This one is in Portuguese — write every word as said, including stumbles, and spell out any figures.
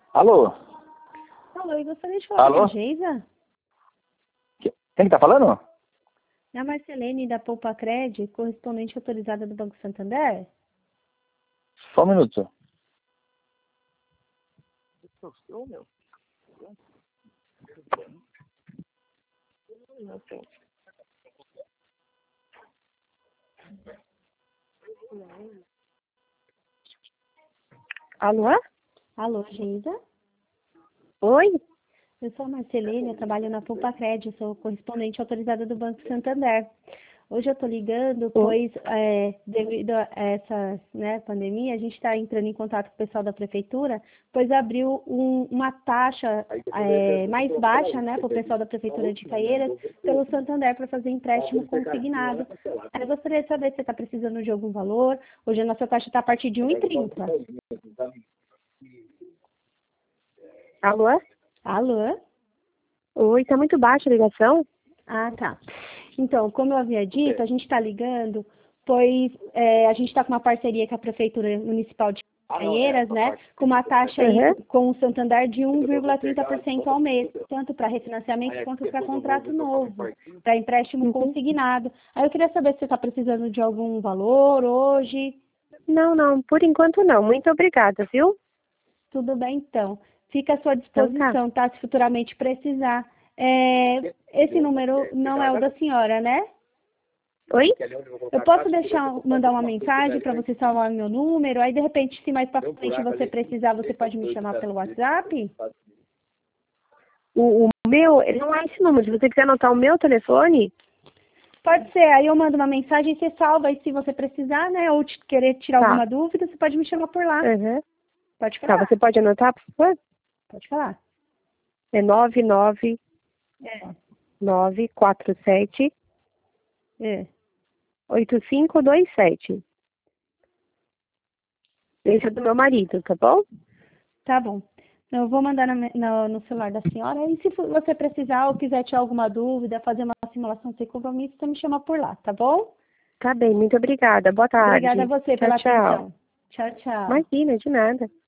Alô? Alô, eu gostaria de falar Alô? com a Geisa. Que- Quem que tá falando? É a Marcelene da Poupa Cred, correspondente autorizada do Banco Santander. Só um minuto. Alô? Alô, Geisa? Oi? Eu sou a Marcelene, eu trabalho na Poupa Cred, eu sou correspondente autorizada do Banco Santander. Hoje eu estou ligando, pois é, devido a essa né, pandemia, a gente está entrando em contato com o pessoal da prefeitura, pois abriu um- uma taxa é, mais baixa né, para o pessoal da prefeitura de Caieiras, pelo Santander, para fazer empréstimo consignado. Eu gostaria de saber se você está precisando de algum valor. Hoje a nossa taxa está a partir de um e trinta. Alô? Alô? Oi, tá muito baixa a ligação? Ah, tá. Então, como eu havia dito, a gente está ligando, pois é, a gente está com uma parceria com a Prefeitura Municipal de Caieiras, né? Com uma taxa aí Uhum. com o Santander de um vírgula trinta por cento ao mês, tanto para refinanciamento quanto para contrato novo, para empréstimo Uhum. consignado. Aí eu queria saber se você está precisando de algum valor hoje. Não, não, por enquanto não. Muito obrigada, viu? Tudo bem, então. Fica à sua Então tá. disposição, tá? Se futuramente precisar. É, esse número não é o da senhora, né? Oi? Eu posso deixar, mandar uma mensagem para você salvar meu número, aí de repente, se mais para frente você precisar, você pode me chamar pelo WhatsApp? O, o meu, não é esse número. Se você quiser anotar o meu telefone, Pode ser, aí eu mando uma mensagem e você salva, e se você precisar, né, ou te- querer tirar Tá. alguma dúvida, você pode me chamar por lá. uhum. Pode Tá, falar, você pode anotar, por favor? pode falar. É nove nove É, nove quatro sete é. oito cinco dois sete. Esse é do meu marido, tá bom? Tá bom. Eu vou mandar na me- no, no celular da senhora, e se for- você precisar ou quiser tirar alguma dúvida, fazer uma simulação sem compromisso, você me chama por lá, tá bom? Tá bem, muito obrigada. Boa tarde. Obrigada a você Tchau, pela tchau. atenção. Tchau, tchau. Imagina, de nada.